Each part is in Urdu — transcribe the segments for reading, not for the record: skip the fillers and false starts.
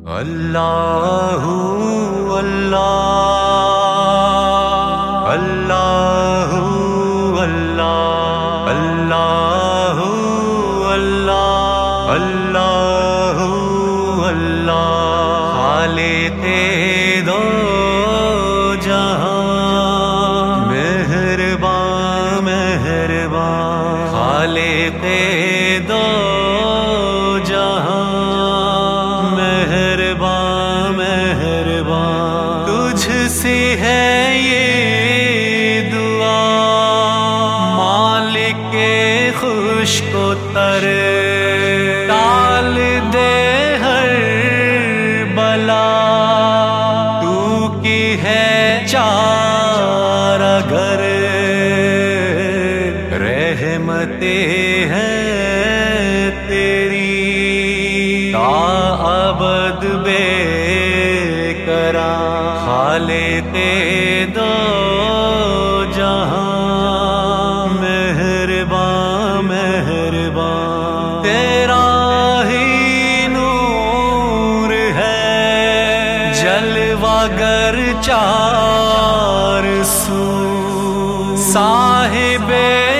اللہ اللہ اللہ اللہ اللہ اللہ اللہ اللہ خالق دو جہاں مہربان مہربان خالق دو جہاں مہربان مہربان تجھ سے ہے یہ دعا مالک خوش کو تر ٹال دے ہر بلا تو کی ہے چارہ گر رحمتیں ہیں تیری تا ابد بے قرار خالق دو جہاں مہربان مہربان تیرا ہی نور ہے جلوہ گر چار سو صاحب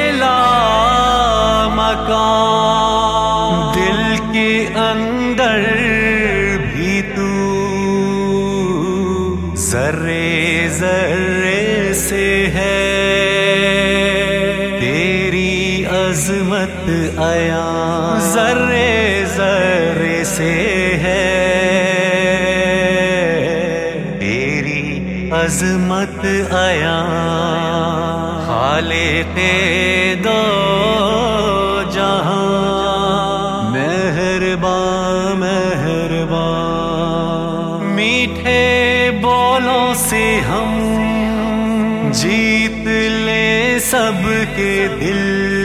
مقام دل کے اندر بھی تو ذرے ذرے سے ہے تیری عظمت عیاں ذرے ذرے سے ہے تیری عظمت عیاں خالق دو جہاں مہربان مہربان میٹھے بولوں سے ہم جیت لے سب کے دل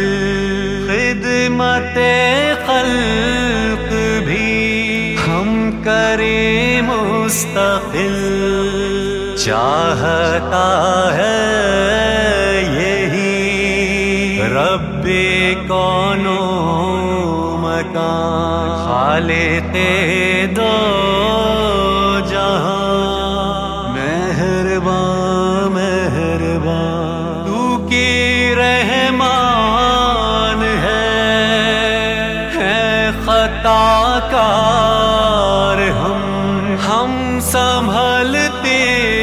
خدمت خلق بھی ہم کریں مستقل چاہتا ہے یہی رب کون و مکان خالق دو جہاں مہربان مہربان تو کی رحمان ہے خطا کار ہم سنبھلتے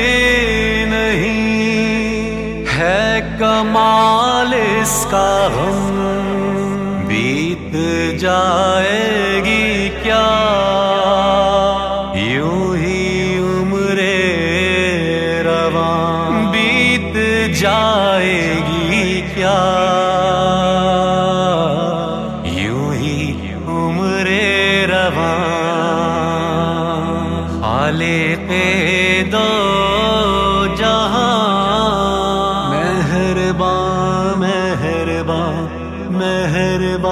نہیں ہے کمال اس کا ہم بیت جائے گی کیا یوں ہی عمر رواں بیت جائے گی کیا یوں ہی عمر رواں خالق دو جہاں مہربان مہربان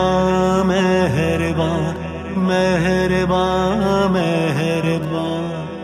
مہربان مہربان مہربان مہربان